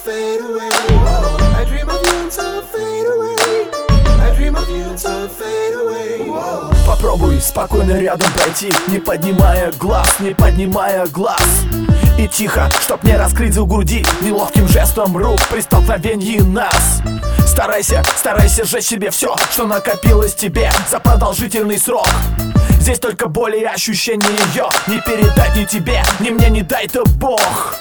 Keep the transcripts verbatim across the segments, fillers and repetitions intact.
fade away. I dream of you until I fade away. I dream of you until I fade away. Попробуй спокойно рядом пройти, не поднимая глаз, не поднимая глаз. И тихо, чтоб не раскрыть у груди неловким жестом рук при столкновении нас. Старайся, старайся сжечь себе все, что накопилось тебе за продолжительный срок. Здесь только боль и ощущение ее не передать ни тебе, ни мне, не дай-то Бог.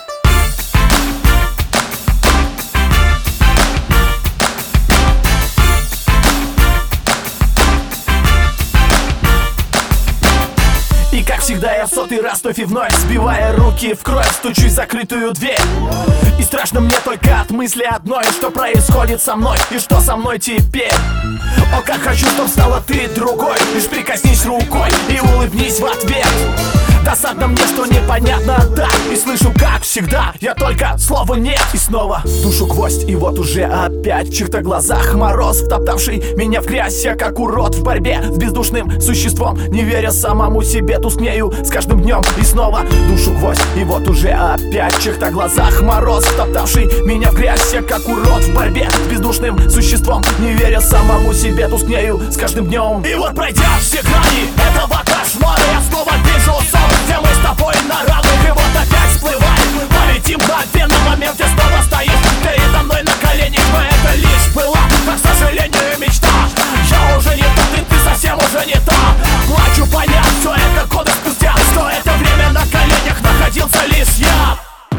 И как всегда я в сотый раз вновь и вновь, сбивая руки в кровь, стучусь в закрытую дверь. И страшно мне только от мысли одной, что происходит со мной и что со мной теперь. О, как хочу, чтоб стала ты другой. Лишь прикоснись рукой и улыбнись в ответ. Досадно мне, что непонятно, да. И слышу, как всегда, я только слова нет. И снова душу гвоздь, и вот уже опять в чьих-то глазах мороз, втоптавший меня в грязь. Я как урод в борьбе с бездушным существом, не веря самому себе, тускнею с каждым днем. И снова душу гвоздь, и вот уже опять в чьих-то глазах мороз, втоптавший меня в грязь. Я как урод в борьбе с бездушным существом, не веря самому себе, тускнею с каждым днем. И вот пройдя все грани этого кошмара, я снова вижу сон, где мы с тобой на равных. И вот опять всплываем, полетим мгновенно в момент, где снова стоишь передо мной на коленях. Но это лишь была, но, к сожалению, мечта. Я уже не тот, и ты совсем уже не та. Плачу, поняв все это годы спустя, что это время на коленях находился лишь я.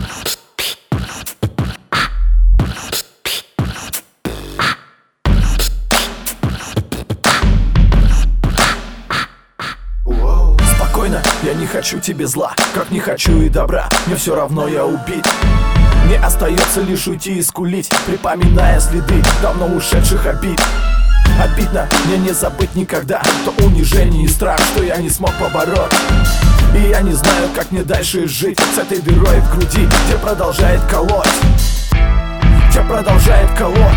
Я не хочу тебе зла, как не хочу и добра. Мне все равно, я убит. Мне остается лишь уйти и скулить, припоминая следы давно ушедших обид. Обидно мне не забыть никогда то унижение и страх, что я не смог побороть. И я не знаю, как мне дальше жить с этой дырой в груди, где продолжает колоть, где продолжает колоть.